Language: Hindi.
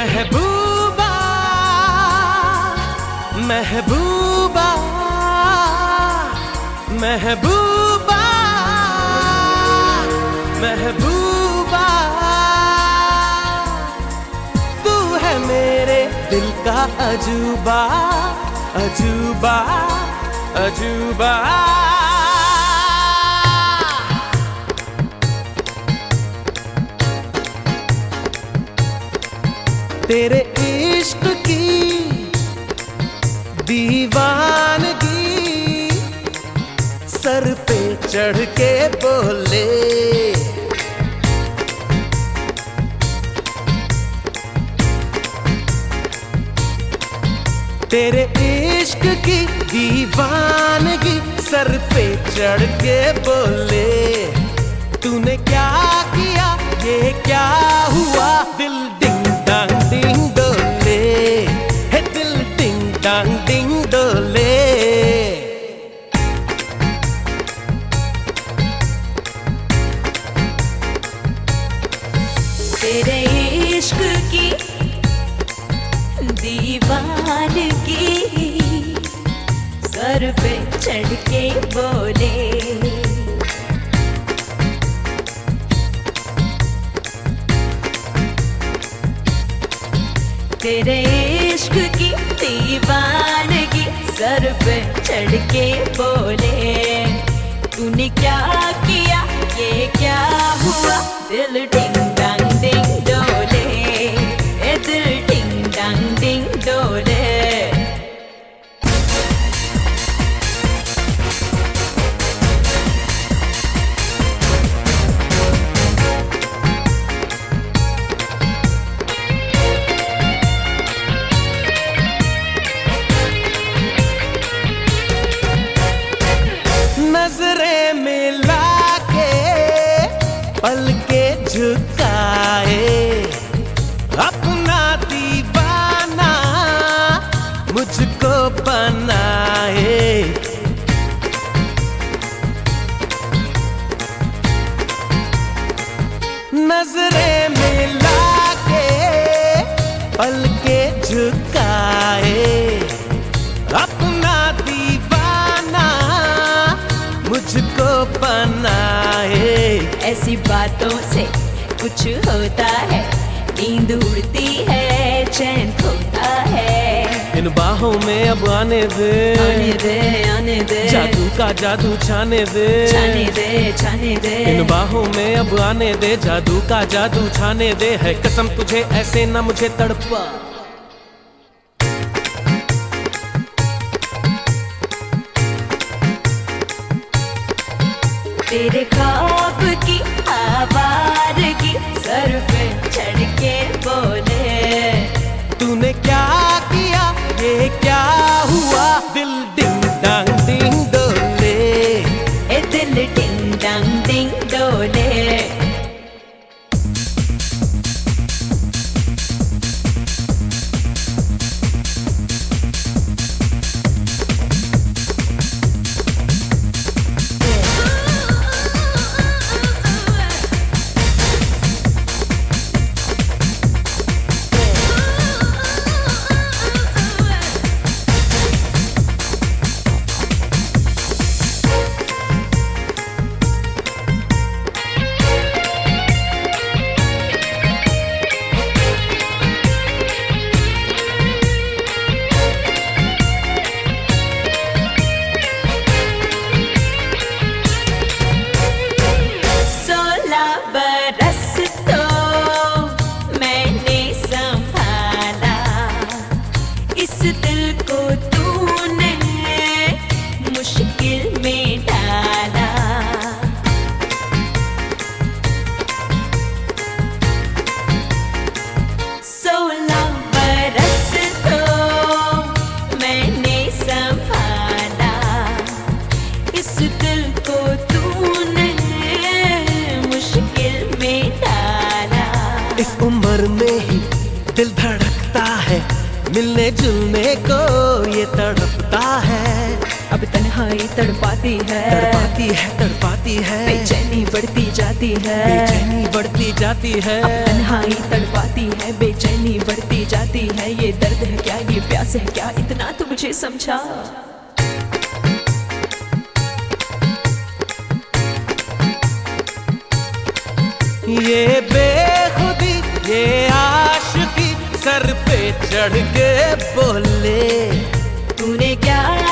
महबूबा महबूबा महबूबा महबूबा, तू है मेरे दिल का अजूबा अजूबा अजूबा। तेरे इश्क की दीवानगी सर पे चढ़ के बोले, तेरे इश्क की दीवानगी सर पे चढ़ के बोले, तूने क्या किया ये क्या हुआ, दिल डिंग डांग डिंग डोले, है दिल डिंग डांग डिंग डोले। तेरे इश्क की दीवानगी सर पे चढ़ के बोले, तेरे इश्क की दीवानगी सर पे चढ़ के बोले, तूने क्या किया ये क्या हुआ, दिल डिंग डांग डिंग डोले, ए दिल डिंग डांग डिंग डोले। नजरें मिला के पल के झुकाए, अपना दीवाना मुझको बनाए, नजरें मिला के पल के झुकाए, अपना दीवाना मुझको बनाए। ऐसी बातों से कुछ होता है, नींद उड़ती है चैन खोता है, इन बाहों में अब आने दे आने दे आने दे, जादू का जादू छाने दे छाने दे छाने दे, इन बाहों में अब आने दे, जादू का जादू छाने दे, है कसम तुझे ऐसे न मुझे तड़पा। तेरे ख्वाब की आवारगी सर पे चढ़ के बोले, तूने क्या किया ये क्या हुआ, दिल डिंग डांग डिंग डोले, ए दिल डिंग डांग डिंग डोले। इस दिल को तूने मुश्किल में डाला, 16 बरस तो मैंने संभाला, इस दिल को तूने मुश्किल में डाला। इस उम्र में ही दिल धड़कता है, मिलने जुलने को ये तड़पता है, अब तन्हाई तड़पाती है तड़पाती है तड़पाती है, बेचैनी बढ़ती जाती जाती है, बेचैनी बढ़ती जाती है, तन्हाई तड़पाती है, बेचैनी बढ़ती जाती है। ये दर्द है क्या, ये प्यास है क्या, इतना तो मुझे समझा। ये बेखुदी ये आशिकी सर पे चढ़ के बोले, तूने क्या